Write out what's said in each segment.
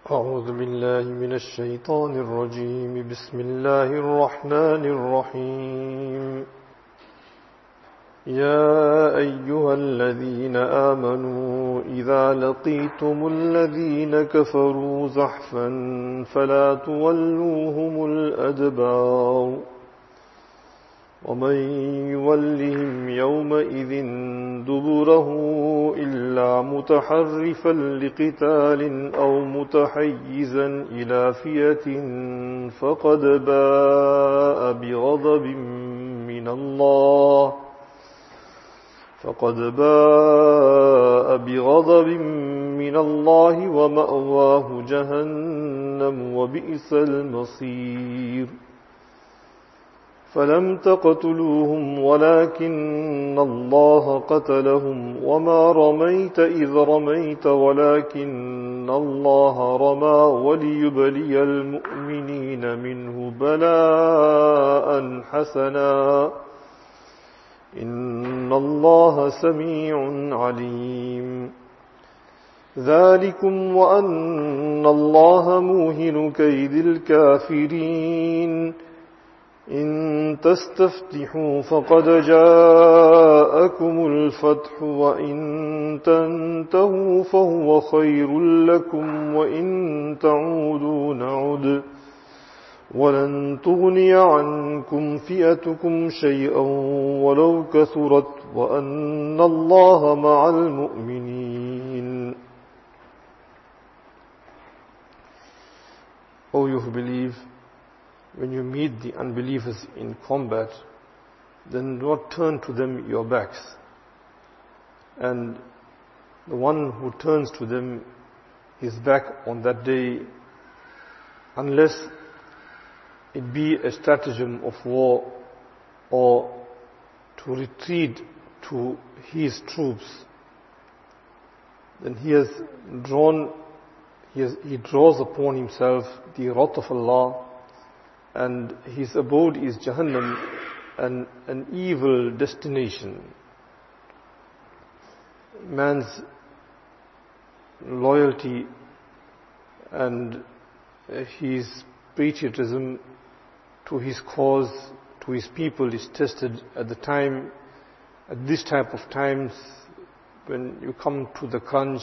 أعوذ بالله من الشيطان الرجيم بسم الله الرحمن الرحيم يا أيها الذين آمنوا إذا لقيتم الذين كفروا زحفا فلا تولوهم الأدبار ومن يولهم يومئذ دبره إلا متحرفا لقتال أو متحيزا إلى فئة فقد باء بغضب من الله ومأواه جهنم وبئس المصير فلم تقتلوهم ولكن الله قتلهم وما رميت إذ رميت ولكن الله رمى وليبلي المؤمنين منه بلاء حسنا إن الله سميع عليم ذلكم وأن الله موهن كيد الكافرين إن تستفتحوا فقد جاءكم الفتح وإن تنتهوا فهو خير لكم وإن تعودوا نعد ولن تغني عنكم فئتكم شيئا ولو كثرت وأن الله مع المؤمنين. O you who believe, when you meet the unbelievers in combat, then do not turn to them your backs. And the one who turns to them his back on that day, unless it be a stratagem of war or to retreat to his troops, then he draws upon himself the wrath of Allah, and his abode is Jahannam, and an evil destination. Man's loyalty and his patriotism to his cause, to his people, is tested at this type of times, when you come to the crunch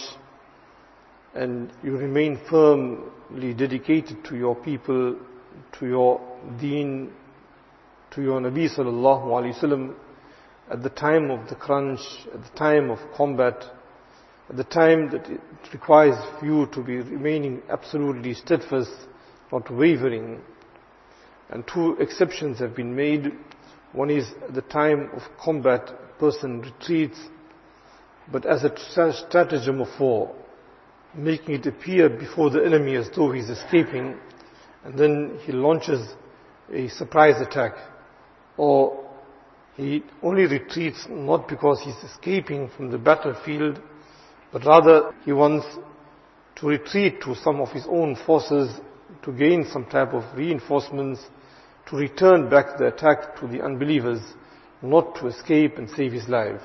and you remain firmly dedicated to your people, to your deen, to your Nabi sallallahu alaihi wasallam, at the time of the crunch, at the time of combat, at the time that it requires you to be remaining absolutely steadfast, not wavering. And two exceptions have been made. One is at the time of combat, a person retreats, but as a stratagem of war, making it appear before the enemy as though he is escaping, and then he launches a surprise attack. Or he only retreats not because he's escaping from the battlefield, but rather he wants to retreat to some of his own forces, to gain some type of reinforcements, to return back the attack to the unbelievers, not to escape and save his life.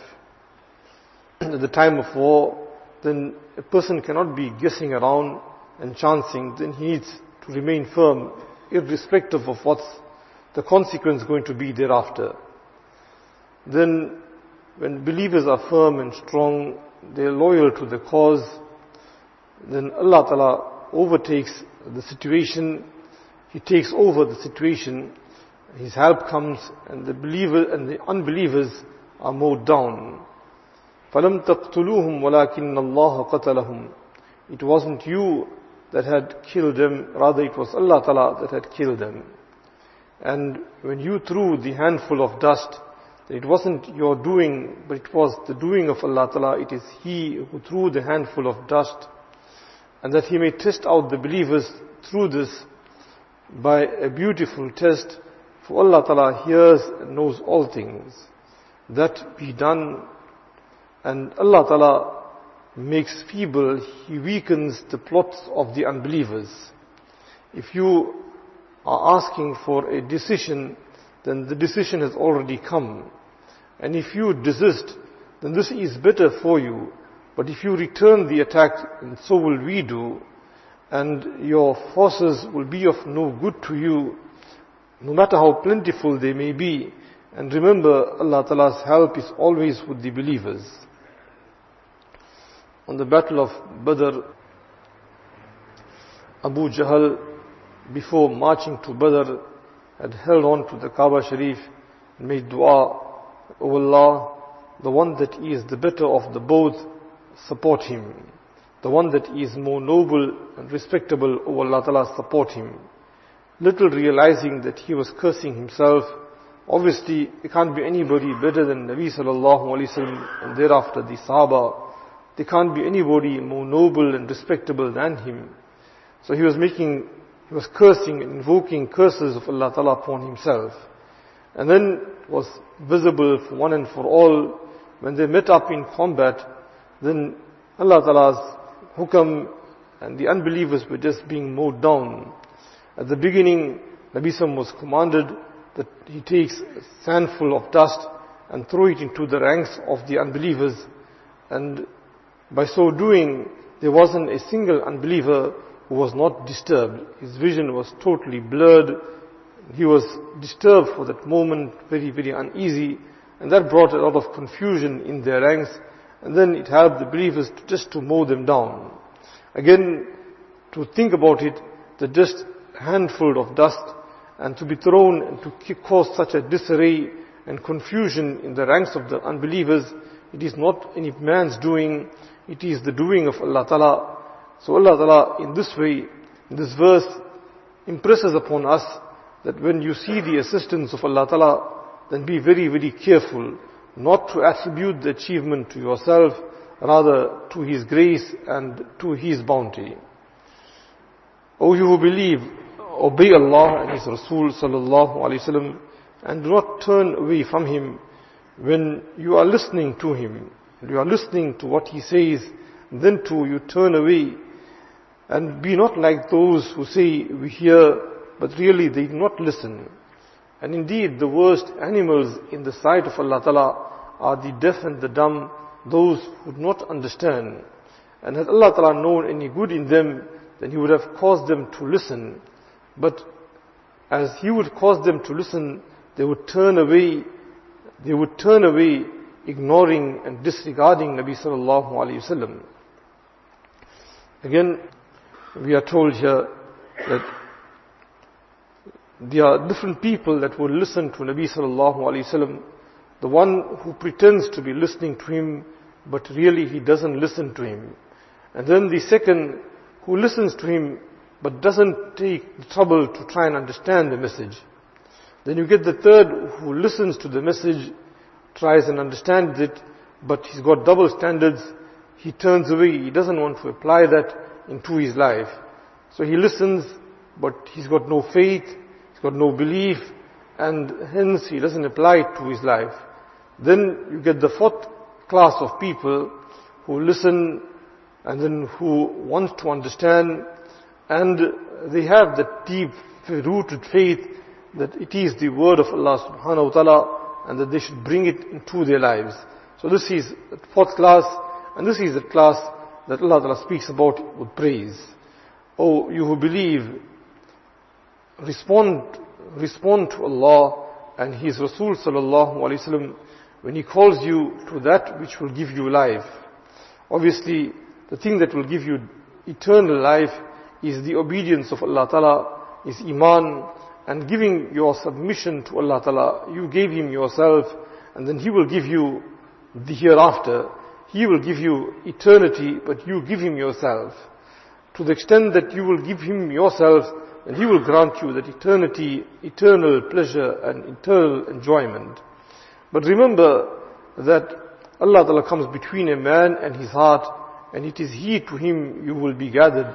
At the time of war, then a person cannot be guessing around and chancing. Then he needs to remain firm, irrespective of what's the consequence going to be thereafter. Then when believers are firm and strong, they are loyal to the cause, then Allah Ta'ala overtakes the situation, He takes over the situation, His help comes, and the believer and the unbelievers are mowed down. فَلَمْ تَقْتُلُوهُمْ وَلَكِنَّ اللَّهَ قَتَلَهُمْ. It wasn't you that had killed them, rather it was Allah Ta'ala that had killed them. And when you threw the handful of dust, it wasn't your doing, but it was the doing of Allah Ta'ala. It is He who threw the handful of dust, and that He may test out the believers through this by a beautiful test. For Allah Ta'ala hears and knows all things. That be done, and Allah Ta'ala makes feeble, He weakens the plots of the unbelievers. If you are asking for a decision, then the decision has already come. And if you desist, then this is better for you. But if you return the attack, and so will we do, and your forces will be of no good to you, no matter how plentiful they may be. And remember, Allah Ta'ala's help is always with the believers. On the battle of Badr, Abu Jahl, before marching to Badr, had held on to the Kaaba Sharif and made dua, O Allah, the one that is the better of the both, support him. The one that is more noble and respectable, O Allah Ta'ala, support him. Little realizing that he was cursing himself. Obviously, there can't be anybody better than Nabi Sallallahu Alaihi Wasallam, and thereafter the Sahaba. There can't be anybody more noble and respectable than him. So he was cursing and invoking curses of Allah Ta'ala upon himself. And then was visible for one and for all, when they met up in combat, then Allah Ta'ala's hukam and the unbelievers were just being mowed down. At the beginning, Nabi Sallam was commanded that he takes a sandful of dust and throw it into the ranks of the unbelievers. And by so doing, there wasn't a single unbeliever who was not disturbed. His vision was totally blurred. He was disturbed for that moment, very, very uneasy. And that brought a lot of confusion in their ranks. And then it helped the believers to mow them down. Again, to think about it, that just a handful of dust and to be thrown and to cause such a disarray and confusion in the ranks of the unbelievers, it is not any man's doing, it is the doing of Allah Ta'ala. So Allah Ta'ala in this way, in this verse, impresses upon us that when you see the assistance of Allah Ta'ala, then be very, very careful not to attribute the achievement to yourself, rather to His grace and to His bounty. O you who believe, obey Allah and His Rasul Sallallahu Alaihi Wasallam, and do not turn away from Him when you are listening to Him. You are listening to what He says, then too you turn away. And be not like those who say, we hear, but really they do not listen. And indeed, the worst animals in the sight of Allah Ta'ala are the deaf and the dumb, those who do not understand. And had Allah Ta'ala known any good in them, then He would have caused them to listen. But as He would cause them to listen, they would turn away, ignoring and disregarding Nabi Sallallahu Alaihi Wasallam. Again, we are told here that there are different people that will listen to Nabi Sallallahu Alaihi Wasallam. The one who pretends to be listening to him, but really he doesn't listen to him. And then the second who listens to him, but doesn't take the trouble to try and understand the message. Then you get the third who listens to the message, tries and understands it, but he's got double standards. He turns away, he doesn't want to apply that into his life. So he listens, but he's got no faith, he's got no belief, and hence he doesn't apply it to his life. Then you get the fourth class of people who listen and then who want to understand, and they have that deep rooted faith that it is the word of Allah Subhanahu Wa Ta'ala and that they should bring it into their lives. So this is the fourth class, and this is the class that Allah Ta'ala speaks about with praise. Oh, you who believe, respond to Allah and His Rasul Sallallahu Alaihi Wasallam when He calls you to that which will give you life. Obviously, the thing that will give you eternal life is the obedience of Allah Ta'ala, is Iman, and giving your submission to Allah Ta'ala. You gave Him yourself, and then He will give you the hereafter. He will give you eternity, but you give Him yourself. To the extent that you will give Him yourself, and He will grant you that eternity, eternal pleasure and eternal enjoyment. But remember that Allah Ta'ala comes between a man and his heart, and it is He to Him you will be gathered.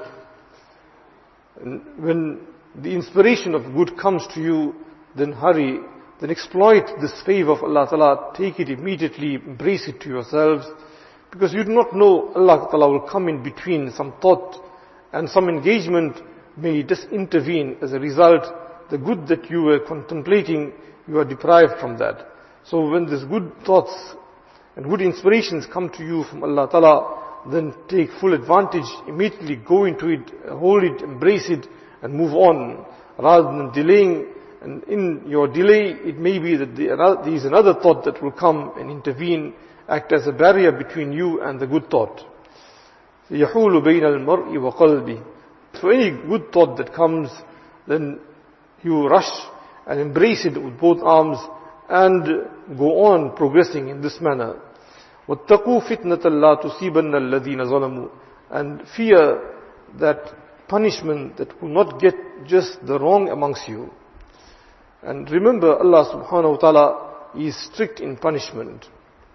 And when the inspiration of good comes to you, then hurry, then exploit this favor of Allah Ta'ala, take it immediately, embrace it to yourselves, because you do not know Allah Ta'ala will come in between, some thought and some engagement may just intervene. As a result, the good that you were contemplating, you are deprived from that. So when these good thoughts and good inspirations come to you from Allah Ta'ala, then take full advantage, immediately go into it, hold it, embrace it, and move on, rather than delaying. And in your delay, it may be that there is another thought that will come and intervene, act as a barrier between you and the good thought. يَحُولُ بَيْنَ الْمَرْءِ وَقَلْبِهِ. So any good thought that comes, then you rush and embrace it with both arms and go on progressing in this manner. وَاتَّقُوا فِتْنَةً لَا تُصِيبَنَّ الَّذِينَ ظَلَمُوا. And fear that punishment that will not get just the wrong amongst you. And remember, Allah subhanahu wa ta'ala is strict in punishment.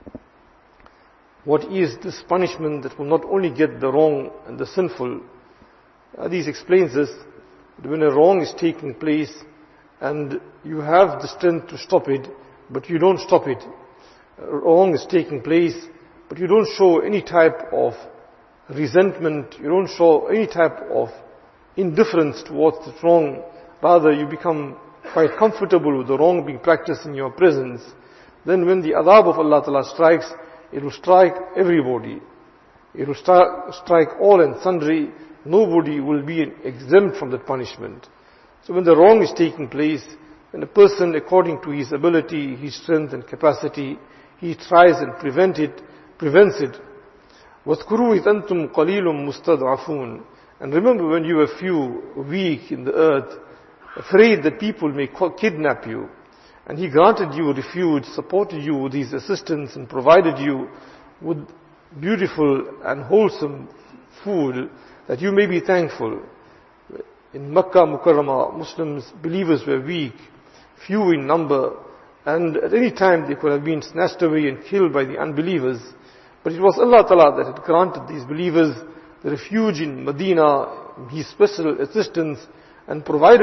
What is this punishment that will not only get the wrong and the sinful? Hadith explains this, that when a wrong is taking place and you have the strength to stop it, but you don't stop it. Wrong is taking place, but you don't show any type of resentment, you don't show any type of indifference towards the wrong. Rather, you become quite comfortable with the wrong being practiced in your presence. Then when the adhab of Allah Ta'ala strikes, it will strike everybody. It will strike all and sundry. Nobody will be exempt from that punishment. So when the wrong is taking place, when a person, according to his ability, his strength and capacity, he tries and prevents it. وَاذْكُرُوا إِذْ أَنْتُمْ قَلِيلٌ مُسْتَضْعَفُونَ. And remember when you were few, weak in the earth, afraid that people may kidnap you. And He granted you refuge, supported you with His assistance, and provided you with beautiful and wholesome food, that you may be thankful. In Makkah Mukarramah, Muslims, believers were weak, few in number, and at any time they could have been snatched away and killed by the unbelievers. But it was Allah Ta'ala that had granted these believers the refuge in Medina, His special assistance, and provided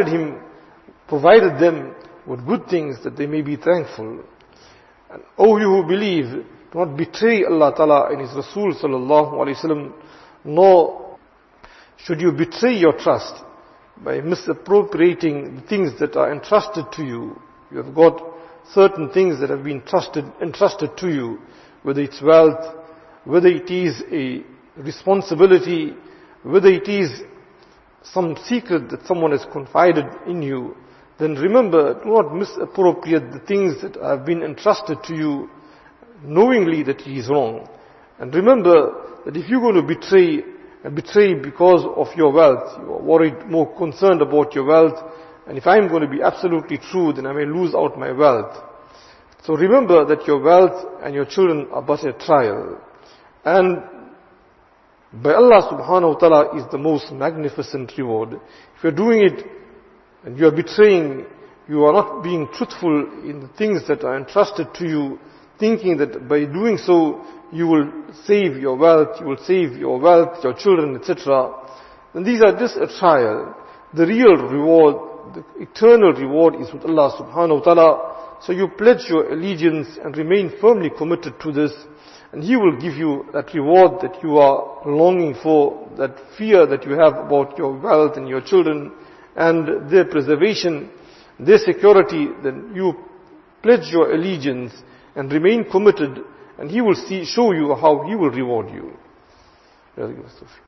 them with good things that they may be thankful. And O you who believe, do not betray Allah Ta'ala and His Rasul Sallallahu Alaihi Wasallam, nor should you betray your trust by misappropriating the things that are entrusted to you. You have got certain things that have been entrusted to you, whether it's wealth, whether it is a responsibility, whether it is some secret that someone has confided in you. Then remember, do not misappropriate the things that have been entrusted to you, knowingly that it is wrong. And remember that if you're going to betray because of your wealth, you are worried, more concerned about your wealth, and if I'm going to be absolutely true, then I may lose out my wealth. So remember that your wealth and your children are but a trial. And by Allah subhanahu wa ta'ala is the most magnificent reward. If you're doing it and you are betraying, you are not being truthful in the things that are entrusted to you, thinking that by doing so you will save your wealth, your children, etc. And these are just a trial. The real reward, the eternal reward is with Allah subhanahu wa ta'ala. So you pledge your allegiance and remain firmly committed to this, and He will give you that reward that you are longing for, that fear that you have about your wealth and your children and their preservation, their security. Then you pledge your allegiance and remain committed, and He will show you how He will reward you.